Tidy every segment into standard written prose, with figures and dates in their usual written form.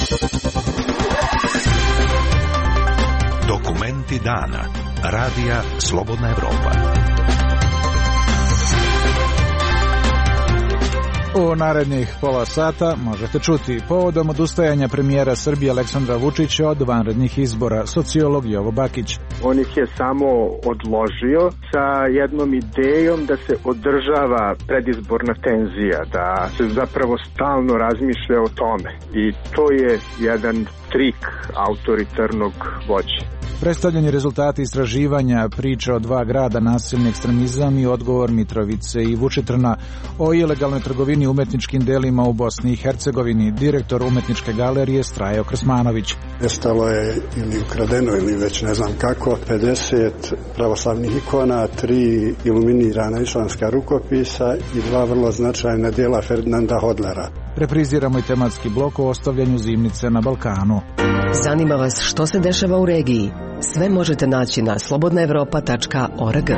Dokumenti dana. Radija Slobodna Evropa. U narednih pola sata možete čuti povodom odustajanja premijera Srbije Aleksandra Vučića od vanrednih izbora, sociolog Jovo Bakić. On ih je samo odložio sa jednom idejom da se održava predizborna tenzija, da se zapravo stalno razmišlja o tome. I to je jedan trik autoritarnog vođe. Predstavljeni rezultati istraživanja priča o dva grada, nasilni ekstremizam i odgovor Mitrovice i Vučitrna, o ilegalnoj trgovini umetničkim delima u Bosni i Hercegovini, direktor umetničke galerije Strajo Krsmanović. Nestalo je ili ukradeno ili već ne znam kako 50 pravoslavnih ikona, 3 iluminirana islamska rukopisa i 2 vrlo značajna djela Ferdinanda Hodlera. Repriziramo i tematski blok o ostavljanju zimnice na Balkanu. Zanima vas što se dešava u regiji? Sve možete naći na slobodnaevropa.org.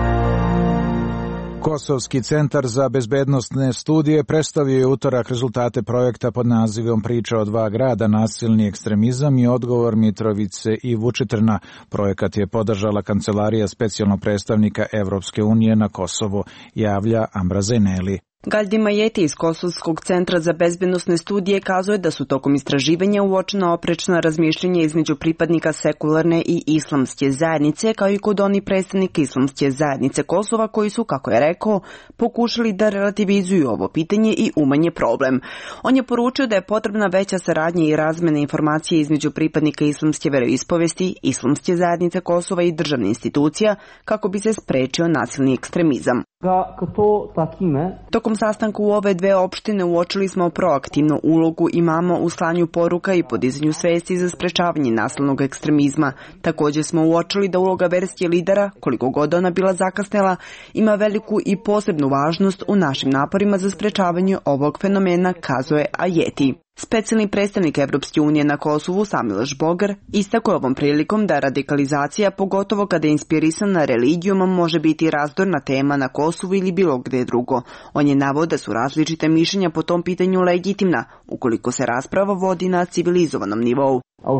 Kosovski centar za bezbednosne studije predstavio je utorak rezultate projekta pod nazivom Priča o dva grada, nasilni ekstremizam i odgovor Mitrovice i Vučitrna. Projekat je podržala Kancelarija specijalnog predstavnika Evropske unije na Kosovu, javlja Ambra Zajneli. Galdi Majeti iz Kosovskog centra za bezbednosne studije kazuje da su tokom istraživanja uočena oprečna razmišljenja između pripadnika sekularne i islamske zajednice, kao i kod onih predstavnika islamske zajednice Kosova koji su, kako je rekao, pokušali da relativizuju ovo pitanje i umanje problem. On je poručio da je potrebna veća saradnja i razmena informacije između pripadnika islamske veroispovesti, islamske zajednice Kosova i državnih institucija kako bi se sprečio nasilni ekstremizam. Tokom sastanka u ove dve opštine uočili smo proaktivnu ulogu imamo u slanju poruka i podizanju svesti za sprečavanje nasilnog ekstremizma. Također smo uočili da uloga verskih lidera, koliko god ona bila zakasnela, ima veliku i posebnu važnost u našim naporima za sprečavanje ovog fenomena, kazuje Ajeti. Specijalni predstavnik Evropske unije na Kosovu Samil Žbogar istakao ovom prilikom da radikalizacija, pogotovo kada je inspirisana religijom, može biti razdorna tema na Kosovu ili bilo gde drugo. On je naveo da su različite mišljenja po tom pitanju legitimna, ukoliko se rasprava vodi na civilizovanom nivou.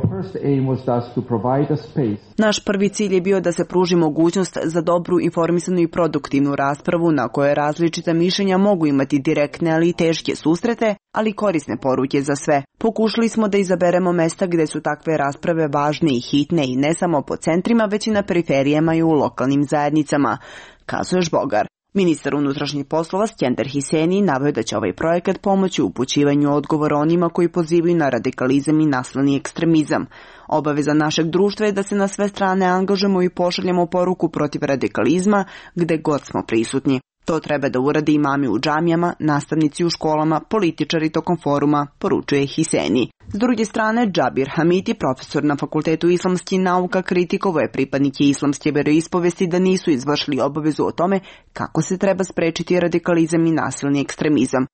Naš prvi cilj je bio da se pruži mogućnost za dobru, informisanu i produktivnu raspravu na kojoj različita mišljenja mogu imati direktne, ali i teške susrete, ali korisne poruke za sve. Pokušali smo da izaberemo mesta gde su takve rasprave važne i hitne i ne samo po centrima, već i na periferijama i u lokalnim zajednicama, kazuje Žbogar. Ministar unutrašnjih poslova Skender Hiseni naveo da će ovaj projekat pomoći u upućivanju odgovora onima koji pozivaju na radikalizam i nasilni ekstremizam. Obaveza našeg društva je da se na sve strane angažujemo i pošaljemo poruku protiv radikalizma gde god smo prisutni. To treba da urade imami u džamijama, nastavnici u školama, političari tokom foruma, poručuje Hiseni. S druge strane, Džabir Hamiti, profesor na Fakultetu islamskih nauka, kritikovao je pripadnike islamske veroispovesti da nisu izvršili obavezu o tome kako se treba sprečiti radikalizam i nasilni ekstremizam.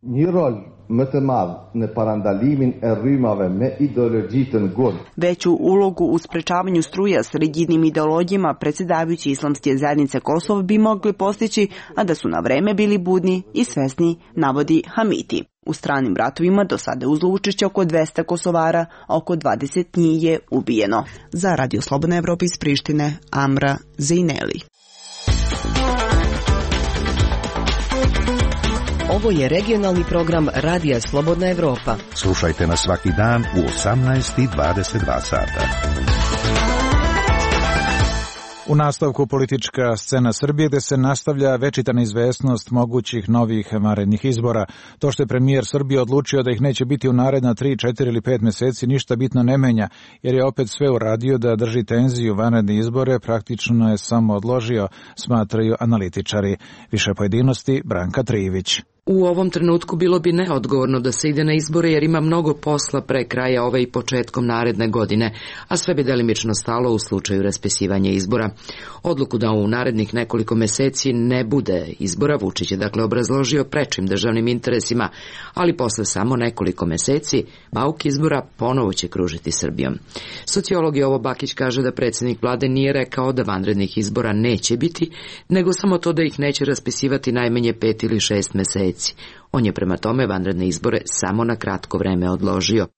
Veću ulogu u sprečavanju struja s rigidnim ideologijama predsjedavajući islamske zajednice Kosova bi mogli postići, a da su na vreme bili budni i svesni, navodi Hamiti. U stranim ratovima do sada je uzelo učešće oko 200 Kosovara, a oko 20 njih je ubijeno. Za Radio Slobodna Evropa iz Prištine, Amra Zajneli. Ovo je regionalni program Radija Slobodna Evropa. Slušajte nas svaki dan u 18:22 sata. U nastavku politička scena Srbije gde se nastavlja večita neizvesnost mogućih novih vanrednih izbora. To što je premijer Srbije odlučio da ih neće biti u naredna 3, 4 ili 5 meseci ništa bitno ne menja, jer je opet sve uradio da drži tenziju vanredne izbore, praktično je samo odložio, smatraju analitičari. Više pojedinosti Branka Trivić. U ovom trenutku bilo bi neodgovorno da se ide na izbore jer ima mnogo posla pre kraja ove i početkom naredne godine, a sve bi delimično stalo u slučaju raspisivanja izbora. Odluku da u narednih nekoliko meseci ne bude izbora Vučić je dakle obrazložio prečim državnim interesima, ali posle samo nekoliko meseci bauk izbora ponovo će kružiti Srbijom. Sociolog Jovo Bakić kaže da predsjednik vlade nije rekao da vanrednih izbora neće biti, nego samo to da ih neće raspisivati najmanje 5 ili 6 meseci. On je prema tome vanredne izbore samo na kratko vreme odložio.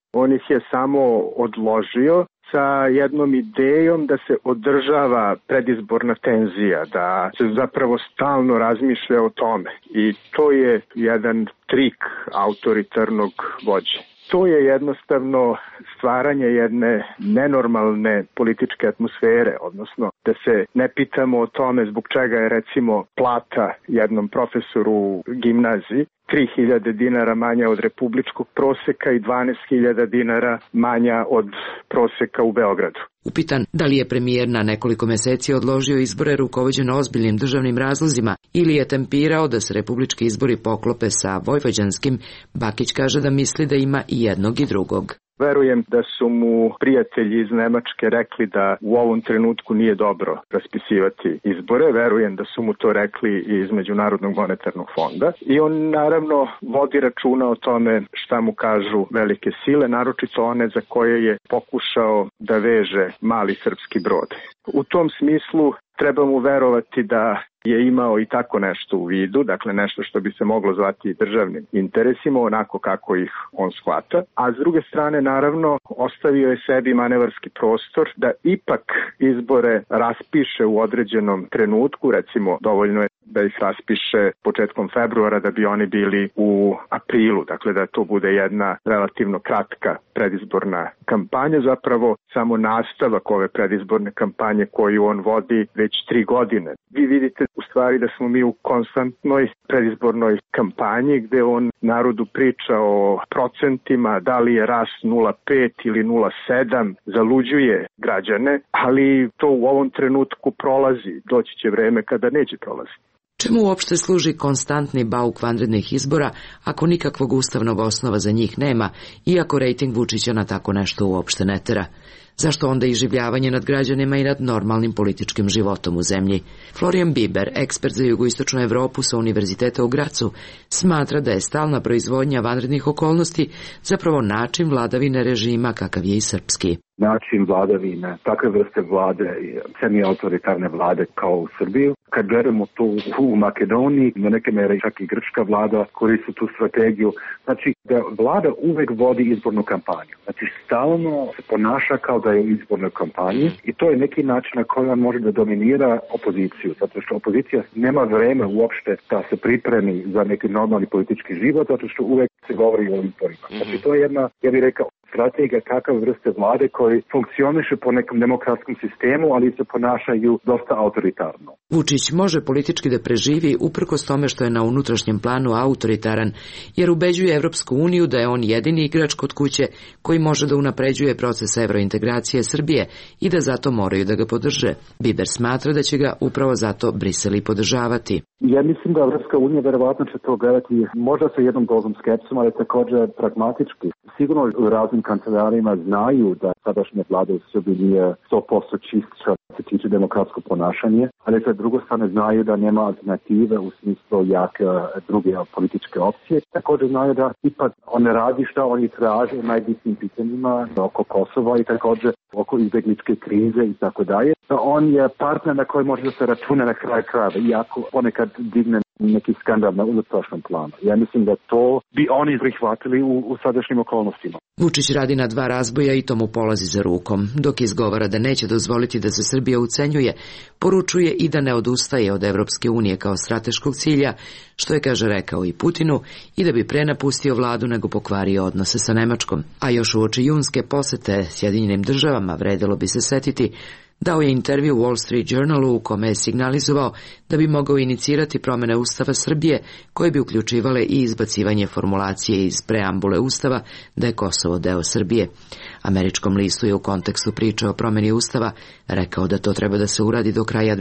On ih je samo odložio sa jednom idejom da se održava predizborna tenzija, da se zapravo stalno razmišlja o tome. I to je jedan trik autoritarnog vođe. To je jednostavno stvaranje jedne nenormalne političke atmosfere, odnosno da se ne pitamo o tome zbog čega je recimo plata jednom profesoru u gimnaziji 3.000 dinara manja od republičkog proseka i 12.000 dinara manja od proseka u Beogradu. Upitan da li je premijer na nekoliko meseci odložio izbore rukovođen ozbiljnim državnim razlozima ili je tempirao da se republički izbori poklope sa vojvođanskim, Bakić kaže da misli da ima i jednog i drugog. Verujem da su mu prijatelji iz Nemačke rekli da u ovom trenutku nije dobro raspisivati izbore. Verujem da su mu to rekli i iz Međunarodnog monetarnog fonda. I on naravno vodi računa o tome šta mu kažu velike sile, naročito one za koje je pokušao da veže mali srpski brod. U tom smislu treba mu verovati da je imao i tako nešto u vidu, dakle nešto što bi se moglo zvati državnim interesima, onako kako ih on shvata. A s druge strane, naravno, ostavio je sebi manevarski prostor da ipak izbore raspiše u određenom trenutku, recimo dovoljno je da ih raspiše početkom februara da bi oni bili u aprilu, dakle da to bude jedna relativno kratka predizborna kampanja, zapravo samo nastavak ove predizborne kampanje koju on vodi već 3 godine. Vi vidite u stvari da smo mi u konstantnoj predizbornoj kampanji gde on narodu priča o procentima, da li je rast 0,5 ili 0,7, zaluđuje građane, ali to u ovom trenutku prolazi, doći će vreme kada neće prolaziti. Čemu uopšte služi konstantni bauk vanrednih izbora ako nikakvog ustavnog osnova za njih nema, iako rejting Vučića na tako nešto uopšte ne tera? Zašto onda iživljavanje nad građanima i nad normalnim političkim životom u zemlji? Florian Biber, ekspert za jugoistočnu Evropu sa Univerziteta u Gracu, smatra da je stalna proizvodnja vanrednih okolnosti zapravo način vladavine režima kakav je i srpski. Način vladavine, takve vrste vlade, semi-autoritarne vlade kao u Srbiji. Kad gledamo to u Makedoniji, na neke mere čak i grčka vlada koristi tu strategiju. Znači da vlada uvek vodi izbornu kampanju. Znači stalno se ponaša kao da je u izbornoj kampanji i to je neki način na koji on može da dominira opoziciju. Zato što opozicija nema vreme uopšte da se pripremi za neki normalni politički život, zato što uvek se govori o izborima. Znači to je jedna, ja bih rekao, strategija kakav vrste vlade koji funkcioniše po nekom demokratskom sistemu, ali se ponašaju dosta autoritarno. Vučić može politički da preživi uprkos tome što je na unutrašnjem planu autoritaran, jer ubeđuje Evropsku uniju da je on jedini igrač kod kuće koji može da unapređuje proces evrointegracije Srbije i da zato moraju da ga podrže. Biber smatra da će ga upravo zato Brisel i podržavati. Ja mislim da Evropska unija verovatno će to gledati možda sa jednom dozom skepsom, ali također pragmatički. Sigurno u raznim kancelarima znaju da sadašnja vlada u Srbiji nije 100% čista se tiče demokratsko ponašanje, ali sa druge strane znaju da nema alternative u smislu jake druge političke opcije. Također znaju da ipak on ne radi šta oni traže u najbitnijim pitanjima oko Kosova i također oko izbjegličke krize i tako dalje. On je partner na koji može da se računa na kraj krajeva, iako ponekad digne neki skandal na unutrašnjem planu. Ja mislim da to bi oni prihvatili u sadašnjim okolnostima. Vučić radi na 2 razboja i to mu polazi za rukom. Dok izgovara da neće dozvoliti da se Srbija ucenjuje, poručuje i da ne odustaje od Evropske unije kao strateškog cilja, što je, kaže, rekao i Putinu, i da bi pre napustio vladu nego pokvario odnose sa Nemačkom. A još uoči junske posete Sjedinjenim državama, vredelo bi se setiti, dao je intervju Wall Street Journalu u kome je signalizovao da bi mogao inicirati promene Ustava Srbije koje bi uključivale i izbacivanje formulacije iz preambule Ustava da je Kosovo deo Srbije. Američkom listu je u kontekstu priče o promeni Ustava rekao da to treba da se uradi do kraja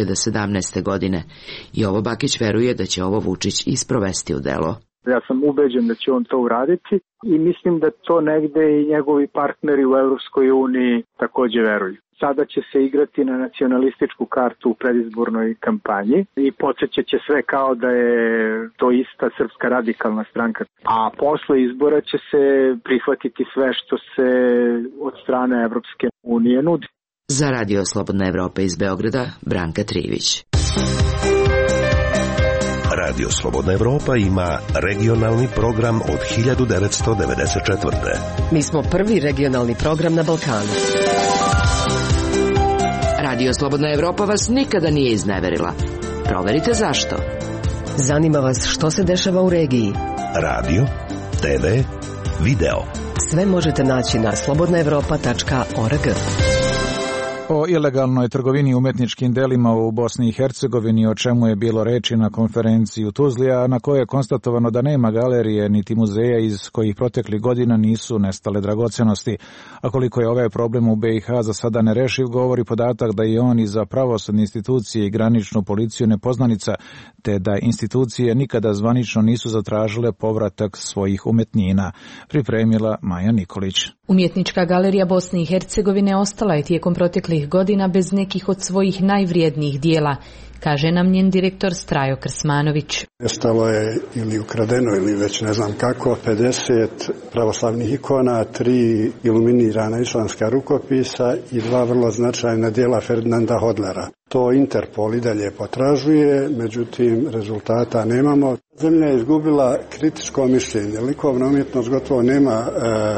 2017. godine. I ovo Bakić veruje da će ovo Vučić isprovesti u delo. Ja sam ubeđen da će on to uraditi i mislim da to negde i njegovi partneri u Evropskoj uniji takođe veruju. Sada će se igrati na nacionalističku kartu u predizbornoj kampanji i podsjećat će sve kao da je to ista Srpska radikalna stranka. A posle izbora će se prihvatiti sve što se od strane Evropske unije nudi. Za Radio Slobodna Evropa iz Beograda, Branka Trivić. Radio Slobodna Evropa ima regionalni program od 1994. Mi smo prvi regionalni program na Balkanu. Radio Slobodna Evropa vas nikada nije izneverila. Proverite zašto. Zanima vas što se dešava u regiji. Radio, TV, video. Sve možete naći na slobodnaevropa.org. O ilegalnoj trgovini umetničkim delima u Bosni i Hercegovini, o čemu je bilo reči na konferenciji u Tuzli, a na kojoj je konstatovano da nema galerije niti muzeja iz kojih proteklih godina nisu nestale dragocenosti. A koliko je ovaj problem u BiH za sada nerešiv, govori podatak da je on i za pravosudne institucije i graničnu policiju nepoznanica, te da institucije nikada zvanično nisu zatražile povratak svojih umetnina. Pripremila Maja Nikolić. Umjetnička galerija Bosne i Hercegovine ostala je tijekom proteklih godina bez nekih od svojih najvrijednijih dijela, kaže nam njen direktor Strajo Krsmanović. Nestalo je ili ukradeno ili već ne znam kako 50 pravoslavnih ikona, 3 iluminirana islamska rukopisa i 2 vrlo značajna dijela Ferdinanda Hodlera. To Interpol i dalje potražuje, međutim rezultata nemamo. Zemlja je izgubila kritičko mišljenje. Likovna umjetnost gotovo nema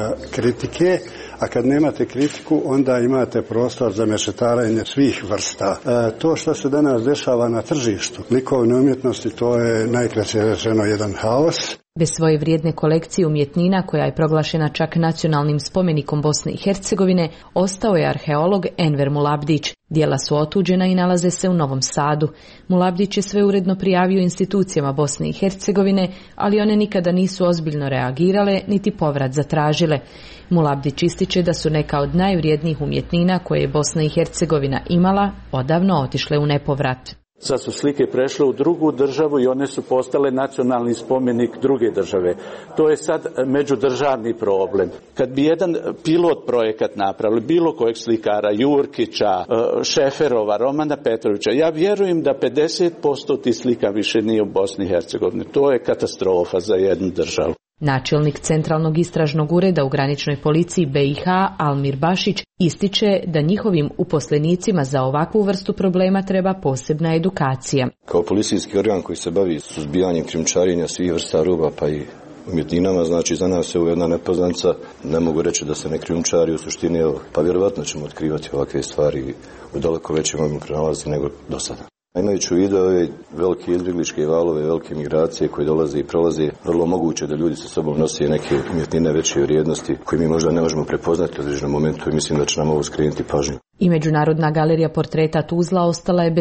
kritike, a kad nemate kritiku, onda imate prostor za mešetarenje svih vrsta. To što se danas dešava na tržištu likovne umjetnosti, to je najkraće rečeno jedan haos. Bez svoje vrijedne kolekcije umjetnina, koja je proglašena čak nacionalnim spomenikom Bosne i Hercegovine, ostao je arheolog Enver Mulabdić. Dijela su otuđena i nalaze se u Novom Sadu. Mulabdić je sve uredno prijavio institucijama Bosne i Hercegovine, ali one nikada nisu ozbiljno reagirale niti povrat zatražile. Mulabdić ističe da su neka od najvrijednijih umjetnina koje je Bosna i Hercegovina imala odavno otišle u nepovrat. Sad su slike prešle u drugu državu i one su postale nacionalni spomenik druge države. To je sad međudržavni problem. Kad bi jedan pilot projekat napravili, bilo kojeg slikara, Jurkića, Šeferova, Romana Petrovića, ja vjerujem da 50% tih slika više nije u Bosni i Hercegovini. To je katastrofa za jednu državu. Načelnik Centralnog istražnog ureda u graničnoj policiji BiH Almir Bašić ističe da njihovim uposlenicima za ovakvu vrstu problema treba posebna edukacija. Kao policijski organ koji se bavi suzbijanjem krijumčarenja svih vrsta roba pa i umjetninama, znači za nas je ovo jedna nepoznanica, ne mogu reći da se ne krijumčari u suštini, pa vjerovatno ćemo otkrivati ovakve stvari u daleko većem obimu pronalazi nego do sada. Imajući u vidu ove velike izbjegličke valove, velike migracije koje dolaze i prolaze, vrlo moguće da ljudi sa sobom nose neke umjetnine veće vrijednosti koje mi možda ne možemo prepoznati u određenom momentu i mislim da će nam ovo skrenuti pažnju. I Međunarodna galerija portreta Tuzla ostala je bez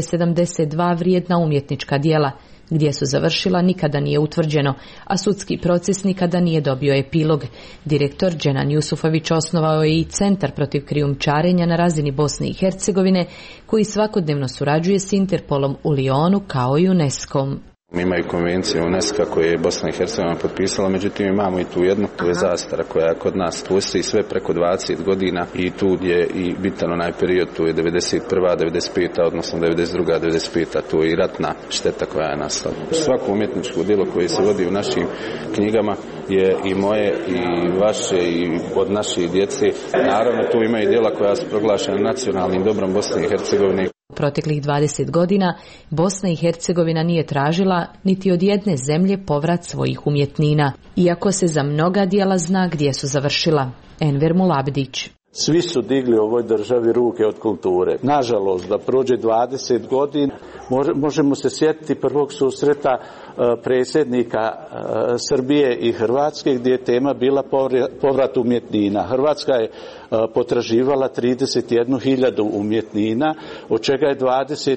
72 vrijedna umjetnička dijela. Gdje su završila nikada nije utvrđeno, a sudski proces nikada nije dobio epilog. Direktor Dženan Jusufović osnovao je i Centar protiv krijumčarenja na razini Bosne i Hercegovine, koji svakodnevno surađuje s Interpolom u Lionu kao i UNESCO-om. Imaju konvencije UNESCO koje je Bosna i Hercegovina potpisala, međutim imamo i tu jednu, to je zastara koja kod nas postoji sve preko 20 godina i tu je i bitan onaj period, tu je 91. 95. odnosno 92. 95. tu je i ratna šteta koja je nastala. Svako umjetničko djelo koje se vodi u našim knjigama je i moje i vaše i od naše djece. Naravno tu imaju djela koja su proglašena nacionalnim dobrom Bosne i Hercegovine. Proteklih 20 godina Bosna i Hercegovina nije tražila niti od jedne zemlje povrat svojih umjetnina, iako se za mnoga djela zna gdje su završila. Enver Mulabdić. Svi su digli u ovoj državi ruke od kulture. Nažalost, da prođe 20 godina, možemo se sjetiti prvog susreta predsjednika Srbije i Hrvatske, gdje je tema bila povrat umjetnina. Hrvatska je potraživala 31.000 umjetnina, od čega je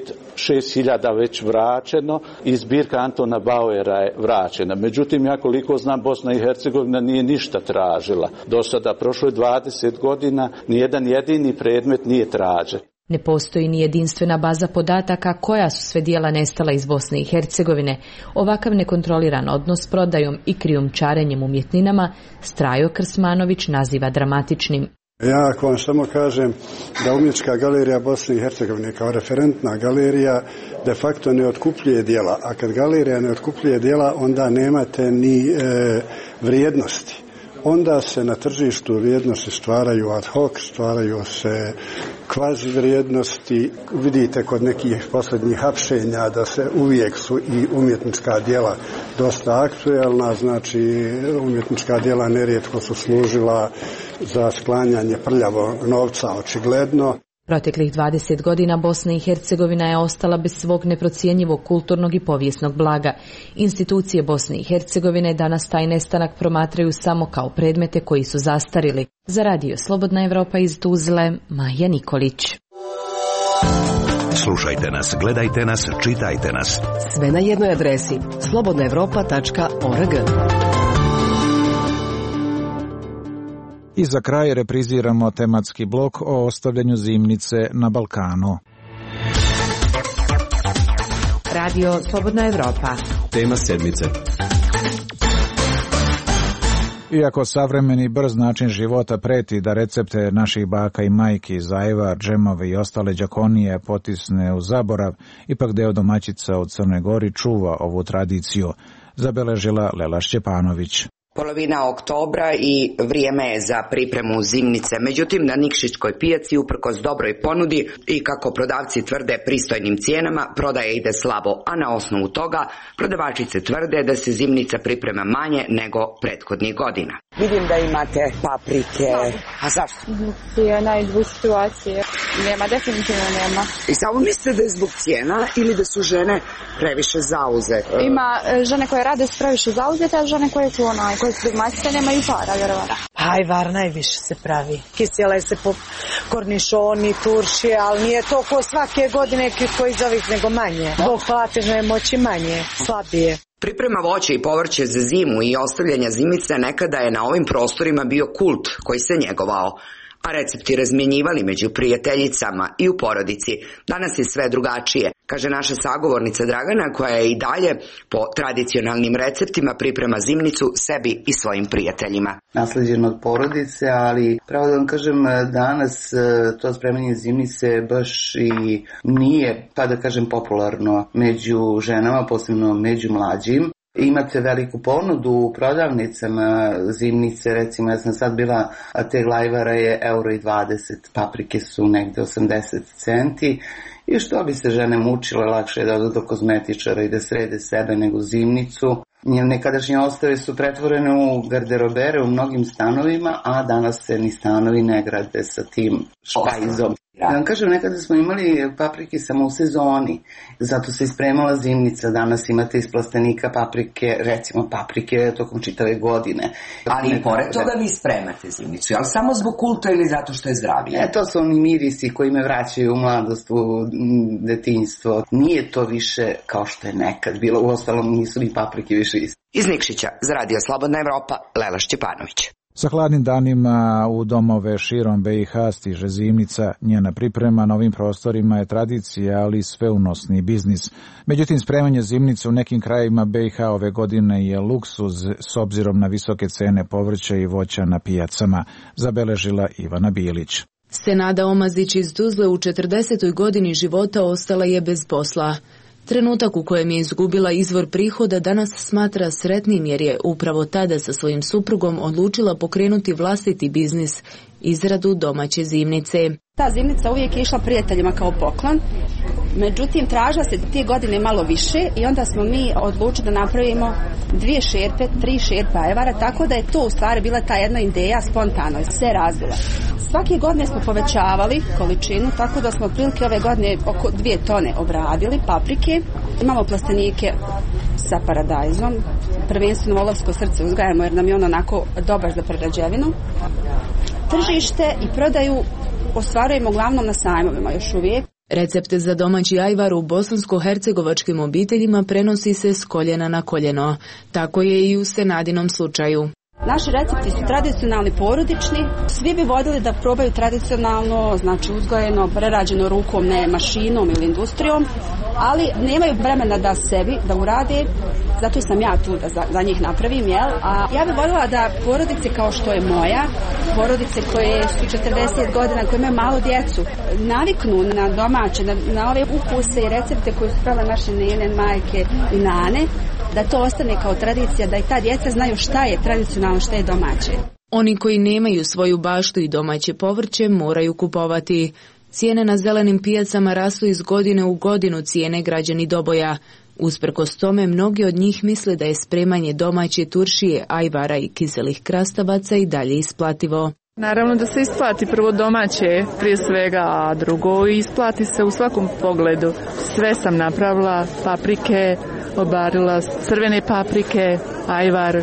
26.000 već vraćeno i zbirka Antona Bauera je vraćena. Međutim, ja koliko znam, Bosna i Hercegovina nije ništa tražila. Do sada, prošlo je 20 godina, nijedan jedini predmet nije tražen. Ne postoji ni jedinstvena baza podataka koja su sve dijela nestala iz Bosne i Hercegovine. Ovakav nekontroliran odnos s prodajom i krijumčarenjem umjetninama Strajo Krsmanović naziva dramatičnim. Ja ako vam samo kažem da Umjetnička galerija Bosne i Hercegovine kao referentna galerija de facto ne otkupljuje djela, a kad galerija ne otkupljuje djela onda nemate ni vrijednosti. onda se na tržištu vrijednosti stvaraju ad hoc, stvaraju se kvazi vrijednosti. Vidite kod nekih posljednjih hapšenja da se uvijek su i umjetnička djela dosta aktuelna, znači umjetnička djela nerijetko su služila za sklanjanje prljavog novca, očigledno. Proteklih 20 godina Bosna i Hercegovina je ostala bez svog neprocjenjivog kulturnog i povijesnog blaga. Institucije Bosne i Hercegovine danas taj nestanak promatraju samo kao predmete koji su zastarili. Za radio Slobodna Evropa iz Tuzle, Maja Nikolić. Slušajte nas, gledajte nas, čitajte nas. Sve na jednoj adresi slobodnaevropa.org. I za kraj repriziramo tematski blok o ostavljanju zimnice na Balkanu. Radio Slobodna Evropa. Tema sedmice. Iako savremeni brz način života preti da recepte naših baka i majki za ajvar, džemove i ostale đakonije potisne u zaborav, ipak deo domaćica u Crnoj Gori čuva ovu tradiciju, zabeležila Lela Šćepanović. Polovina oktobra i vrijeme je za pripremu zimnice. Međutim, na Nikšićkoj pijaci, uprkos dobroj ponudi i kako prodavci tvrde pristojnim cijenama, prodaja ide slabo, a na osnovu toga prodavačice tvrde da se zimnica priprema manje nego prethodnih godina. Vidim da imate paprike. A zašto? Cijena i zbog situacije. Nema, definitivno nema. I samo mislite da je zbog cijena ili da su žene previše zauzete? Ima žene koje rade su previše zauzete, a žene koje su koje su dogmatice nemaju para, vjerovatno. Ajvar najviše se pravi. Kisele se po kornišoni, turšije, ali nije to ko svake godine koji iz ovih nego manje. Zbog platežne moći manje, slabije. Priprema voća i povrće za zimu i ostavljanja zimnice nekada je na ovim prostorima bio kult koji se njegovao, a recepti razmjenjivali među prijateljicama i u porodici. Danas je sve drugačije, kaže naša sagovornica Dragana, koja je i dalje po tradicionalnim receptima priprema zimnicu sebi i svojim prijateljima. Nasleđeno od porodice, ali pravo da vam kažem, danas to spremanje zimnice baš i nije, pa da kažem, popularno među ženama, posebno među mlađim. Imate veliku ponudu u prodavnicama zimnice, recimo ja sam sad bila, a te glajvara je €1,20, paprike su negde 80 centi i što bi se žene mučile, lakše je da odu do kozmetičara i da srede sebe nego zimnicu. Nekadašnje ostave su pretvorene u garderobere u mnogim stanovima, a danas se ni stanovi ne grade sa tim špajzom. Da vam kažem, nekada smo imali paprike samo u sezoni, zato se ispremala zimnica. Danas imate iz plastenika paprike, recimo paprike tokom čitave godine. Ali i pored toga vi spremate zimnicu, ali samo zbog kulta ili zato što je zdravije? To su oni mirisi koji me vraćaju u mladost, u detinjstvo. Nije to više kao što je nekad bilo, uostalom nisu ni paprike više iste. Iz Nikšića, za radio Slobodna Evropa, Lela Šćepanović. Sa hladnim danima u domove širom BiH stiže zimnica. Njena priprema na ovim prostorima je tradicija, ali sveunosni biznis. Međutim, spremanje zimnice u nekim krajevima BiH ove godine je luksuz s obzirom na visoke cene povrća i voća na pijacama, zabeležila Ivana Bilić. Senada Omazić iz Tuzle u 40. godini života ostala je bez posla. Trenutak u kojem je izgubila izvor prihoda danas smatra sretnim jer je upravo tada sa svojim suprugom odlučila pokrenuti vlastiti biznis, izradu domaće zimnice. Ta zimnica uvijek je išla prijateljima kao poklon, međutim tražila se te godine malo više i onda smo mi odlučili da napravimo 2 šerpe, 3 šerpe ajvara, tako da je to u stvari bila ta jedna ideja spontano, se razvila. Svake godine smo povećavali količinu, tako da smo otprilike ove godine oko 2 tone obradili paprike. Imamo plastenike sa paradajzom, prvenstveno volovsko srce uzgajamo jer nam je ono onako dobar za prerađevinu. Tržište i prodaju ostvarujemo uglavnom na sajmovima još uvijek. Recepte za domaći ajvar u bosansko-hercegovačkim obiteljima prenosi se s koljena na koljeno. Tako je i u Senadinom slučaju. Naši recepti su tradicionalni, porodični. Svi bi voljeli da probaju tradicionalno, znači uzgojeno, prerađeno rukom, ne mašinom ili industrijom, ali nemaju vremena da sebi da urade, zato sam ja tu da za njih napravim, jel? A ja bih voljela da porodice kao što je moja, porodice koje su 40 godina, koje imaju malo djecu, naviknu na domaće, na ove ukuse i recepte koje su pravile naše nene, majke i nane, da to ostane kao tradicija, da i ta djeca znaju šta je tradicionalno, šta je domaće. Oni koji nemaju svoju baštu i domaće povrće moraju kupovati. Cijene na zelenim pijacama rastu iz godine u godinu, cijene građani Doboja. Usprkos tome, mnogi od njih misle da je spremanje domaće turšije, ajvara i kiselih krastavaca i dalje isplativo. Naravno da se isplati prvo domaće, prije svega, a drugo isplati se u svakom pogledu. Sve sam napravila, paprike, obarila crvene paprike, ajvar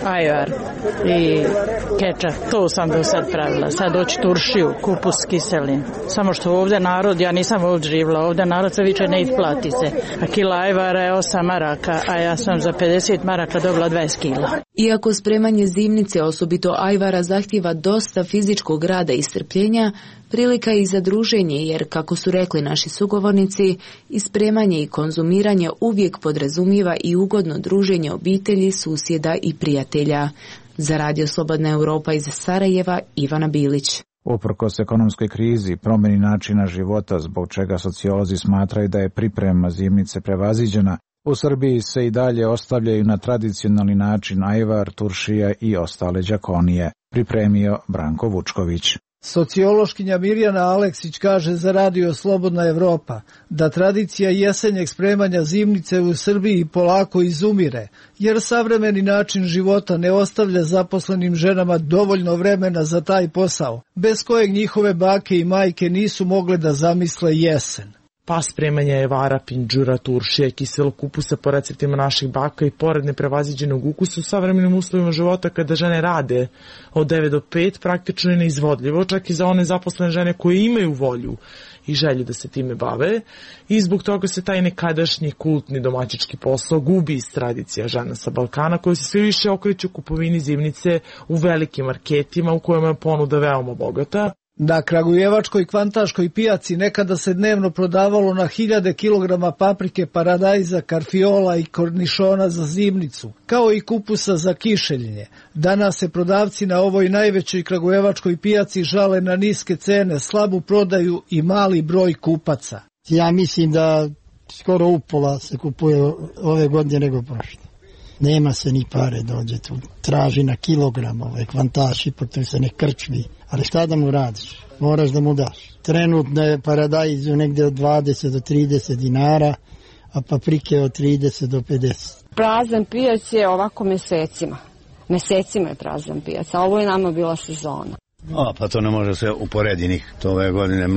i kečap. To sam do sad pravila. Sad doći turšiju, kupus kiselin. Samo što ovdje narod, ja nisam ovdje živjela, ovdje narod se više ne isplati se. A kila ajvara je 8 maraka, a ja sam za 50 maraka dobila 20 kila. Iako spremanje zimnice, osobito ajvara, zahtjeva dosta fizičkog rada i strpljenja, prilika je i za druženje, jer, kako su rekli naši sugovornici, i spremanje i konzumiranje uvijek podrazumijeva i ugodno druženje obitelji, susjeda i prijatelja. Za Radio Slobodna Europa iz Sarajeva, Ivana Bilić. Uprkos ekonomskoj krizi, promjeni načina života, zbog čega sociolozi smatraju da je priprema zimnice prevaziđena, u Srbiji se i dalje ostavljaju na tradicionalni način ajvar, turšija i ostale đakonije, pripremio Branko Vučković. Sociološkinja Mirjana Aleksić kaže za Radio Slobodna Evropa da tradicija jesenjeg spremanja zimnice u Srbiji polako izumire, jer savremeni način života ne ostavlja zaposlenim ženama dovoljno vremena za taj posao, bez kojeg njihove bake i majke nisu mogle da zamisle jesen. Pa spremanje jevara, pinđura, turšije, kiselog kupusa po receptima naših baka i pored neprevaziđenog ukusa u savremenim uslovima života kada žene rade od 9 do 5 praktično je neizvodljivo, čak i za one zaposlene žene koje imaju volju i želju da se time bave i zbog toga se taj nekadašnji kultni domaćički posao gubi iz tradicija žena sa Balkana koji se sve više okreću kupovini zimnice u velikim marketima u kojima je ponuda veoma bogata. Na kragujevačkoj kvantaškoj pijaci nekada se dnevno prodavalo na 1000 kilograma paprike, paradajza, karfiola i kornišona za zimnicu, kao i kupusa za kišeljenje. Danas se prodavci na ovoj najvećoj kragujevačkoj pijaci žale na niske cene, slabu prodaju i mali broj kupaca. Ja mislim da skoro upola se kupuje ove godine nego prošle. Nema se ni pare dođe tu. Traži na kilogram kvantaš, ipak to se ne krčmi. Ali šta da mu radiš? Moraš da mu daš. Trenutno je paradajzu negde od 20 do 30 dinara, a paprike od 30 do 50. Prazan pijac je ovako mesecima. Mesecima je prazan pijac, a ovo je nama bila sezona. Pa to ne može se uporediti. To ove godine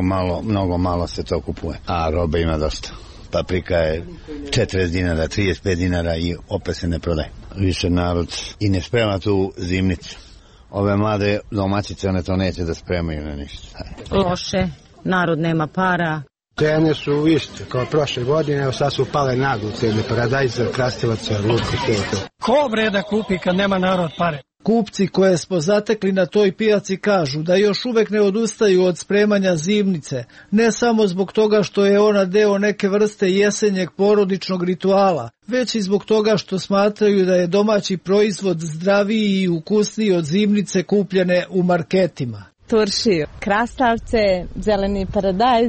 mnogo malo se to kupuje, a robe ima dosta. Paprika je 40 dinara, 35 dinara i opet se ne prodaje. Više narod i ne sprema tu zimnicu. Ove mlade domaćice, one to neće da spremaju na ništa. Loše, narod nema para. Cene su iste kao prošle godine, evo sad su pale naglu cene, paradajza, krastavaca, luka, to. Ko bre da kupi kad nema narod pare? Kupci koje smo zatekli na toj pijaci kažu da još uvek ne odustaju od spremanja zimnice, ne samo zbog toga što je ona deo neke vrste jesenjeg porodičnog rituala, već i zbog toga što smatraju da je domaći proizvod zdraviji i ukusniji od zimnice kupljene u marketima. Turšiju, krastavce, zeleni paradajz,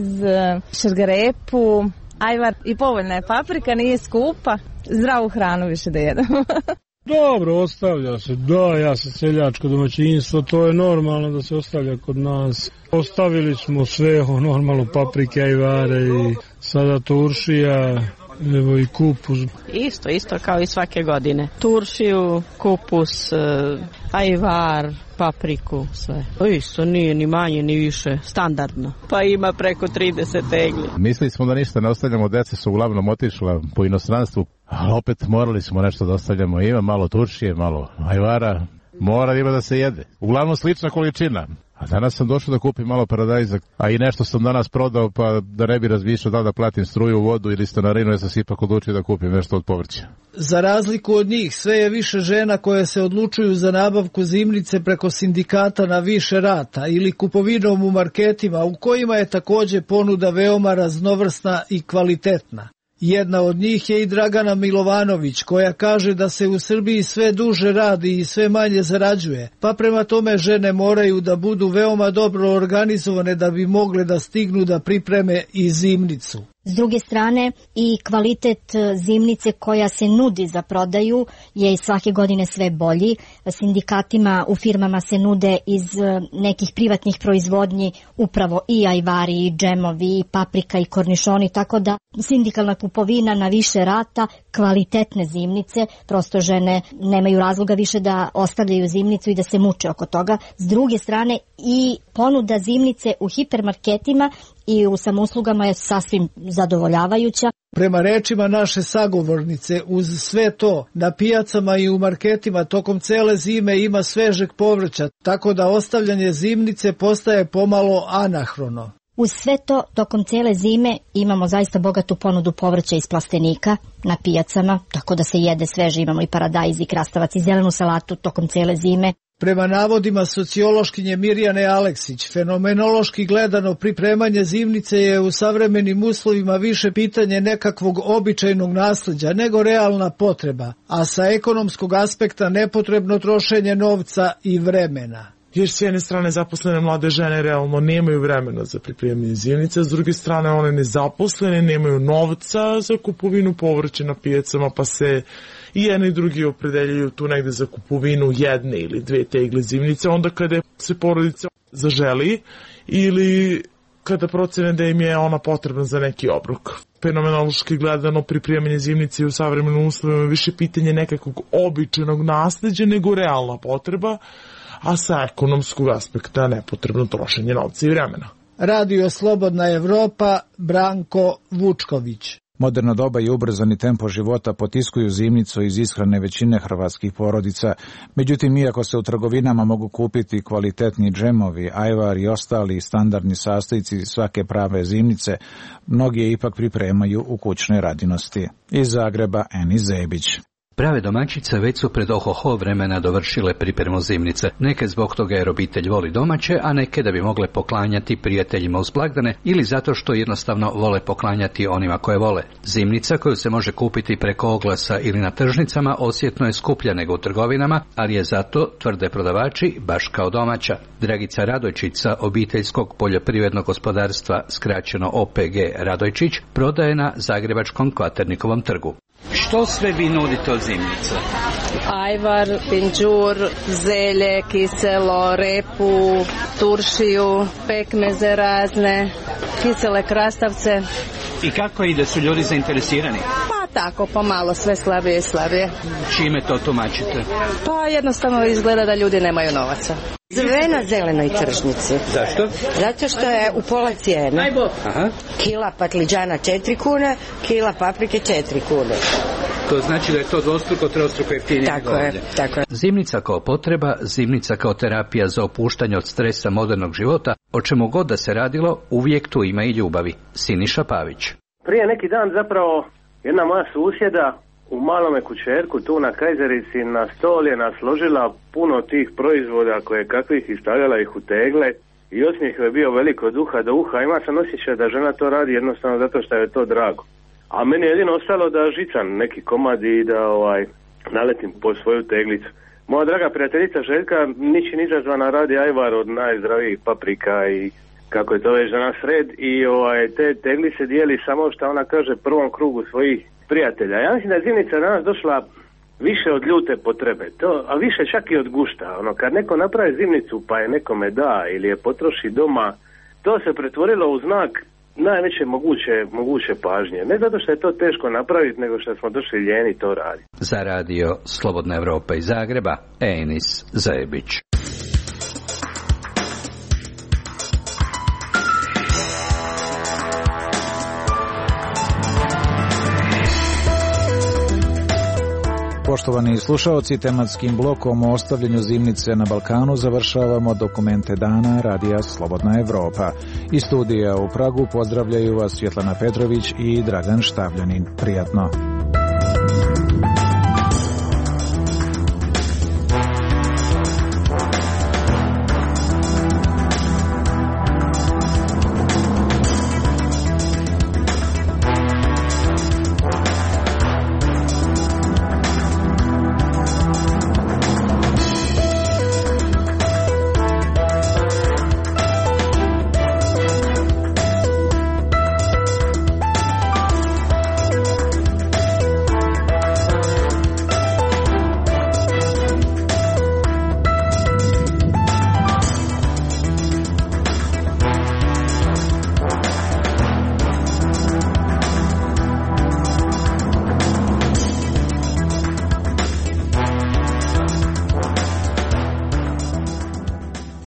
šargarepu, ajvar i povoljna je paprika, nije skupa, zdravu hranu više da jedemo. Dobro, ostavlja se, da, ja sam seljačko domaćinstvo, to je normalno da se ostavlja kod nas. Ostavili smo sve, normalno paprike, ajvare i sada turšija, evo i kupus. Isto kao i svake godine. Turšiju, kupus, ajvar, papriku, sve. Isto, nije ni manje ni više, standardno. Pa ima preko 30 tegli. Mislili smo da ništa ne ostavljamo, djeca su uglavnom otišla po inostranstvu, ali opet morali smo nešto da ostavljamo. Ima malo turšije, malo ajvara, mora ima da se jede. Uglavnom slična količina. A danas sam došao da kupim malo paradajza, a i nešto sam danas prodao, pa da ne bi razmišljao da platim struju, vodu ili stanarinu, ja sam se ipak odlučio da kupim nešto od povrća. Za razliku od njih, sve je više žena koje se odlučuju za nabavku zimnice preko sindikata na više rata ili kupovinom u marketima, u kojima je također ponuda veoma raznovrsna i kvalitetna. Jedna od njih je i Dragana Milovanović, koja kaže da se u Srbiji sve duže radi i sve manje zarađuje, pa prema tome žene moraju da budu veoma dobro organizovane da bi mogle da stignu da pripreme i zimnicu. S druge strane i kvalitet zimnice koja se nudi za prodaju je i svake godine sve bolji. Sindikatima u firmama se nude iz nekih privatnih proizvodnji upravo i ajvari, i džemovi, i paprika, i kornišoni, tako da sindikalna kupovina na više rata, kvalitetne zimnice, prosto žene nemaju razloga više da ostavljaju zimnicu i da se muče oko toga. S druge strane i ponuda zimnice u hipermarketima i u samouslugama je sasvim zadovoljavajuća. Prema rečima naše sagovornice, uz sve to, na pijacama i u marketima tokom cele zime ima svežeg povrća, tako da ostavljanje zimnice postaje pomalo anahrono. Uz sve to, tokom cele zime imamo zaista bogatu ponudu povrća iz plastenika na pijacama, tako da se jede sveže, imamo i paradajz, i krastavac, i zelenu salatu tokom cele zime. Prema navodima sociološkinje Mirjane Aleksić, fenomenološki gledano pripremanje zimnice je u savremenim uslovima više pitanje nekakvog običajnog nasleđa nego realna potreba, a sa ekonomskog aspekta nepotrebno trošenje novca i vremena. Jer s jedne strane zaposlene mlade žene realno nemaju vremena za pripremanje zimnice, s druge strane one nezaposlene nemaju novca za kupovinu povrća na pijacama, pa se i jedni i drugi opredeljuju tu negde za kupovinu jedne ili dve tegle zimnice, onda kada se porodica zaželi ili kada procene da im je ona potrebna za neki obrok. Fenomenološki gledano pripremanje zimnice u savremenim uslovima je više pitanje nekakvog običajnog nasleđa nego realna potreba, a sa ekonomskog aspekta nepotrebno trošenje novca i vremena. Radio Slobodna Evropa, Branko Vučković. Moderno doba i ubrzani tempo života potiskuju zimnicu iz ishrane većine hrvatskih porodica. Međutim, iako se u trgovinama mogu kupiti kvalitetni džemovi, ajvar i ostali standardni sastojci svake prave zimnice, mnogi je ipak pripremaju u kućnoj radinosti. Iz Zagreba, Eni Zebić. Prave domaćice već su pred ohoho vremena dovršile pripremu zimnice. Neke zbog toga jer obitelj voli domaće, a neke da bi mogle poklanjati prijateljima uz blagdane ili zato što jednostavno vole poklanjati onima koje vole. Zimnica koju se može kupiti preko oglasa ili na tržnicama osjetno je skuplja nego u trgovinama, ali je zato, tvrde prodavači, baš kao domaća. Dragica Radojčica, obiteljskog poljoprivrednog gospodarstva, skraćeno OPG Radojčić, prodaje na zagrebačkom Kvaternikovom trgu. Što sve vi nudite od zimnica? Ajvar, pinđur, zelje, kiselo, repu, turšiju, pekmeze razne, kisele krastavce. I kako ide, su ljudi zainteresirani? Pa tako, pomalo, sve slabije i slabije. Čime to tumačite? Pa jednostavno izgleda da ljudi nemaju novaca. Sve na zelenoj tržnici. Zašto? Zato što je u pola cijene. Aha. Kila patliđana 4 kune, kila paprike 4 kune. To znači da je to dvostruko, trostruko jeftinije. Tako je. Zimnica kao potreba, zimnica kao terapija za opuštanje od stresa modernog života, o čemu god da se radilo, uvijek tu ima i ljubavi. Siniša Pavić. Prije neki dan zapravo jedna moja susjeda u malome kućerku tu na Kajzerici na stol je nasložila puno tih proizvoda koje kakvih i stavljala ih u tegle i osmijeh je bio veliko od uha do uha. Ima sam osjećaj da žena to radi jednostavno zato što je to drago. A meni je jedino ostalo da žicam neki komad i da naletim po svoju teglicu. Moja draga prijateljica Željka ničim izazvana radi ajvar od najzdravijih paprika i kako je to već danas red i te tegli se dijeli samo što ona kaže prvom krugu svojih prijatelja. Ja mislim da je zimnica danas došla više od ljute potrebe, a više čak i od gušta. Kad neko napravi zimnicu pa je nekome da ili je potroši doma, to se pretvorilo u znak najveće moguće pažnje. Ne zato što je to teško napraviti, nego što smo došli ljeni to raditi. Za radio Slobodna Evropa iz Zagreba, Enis Zajebić. Poštovani slušaoci, tematskim blokom o ostavljanju zimnice na Balkanu završavamo dokumente dana radija Slobodna Evropa. Iz studija u Pragu pozdravljaju vas Svjetlana Petrović i Dragan Štavljanin. Prijatno.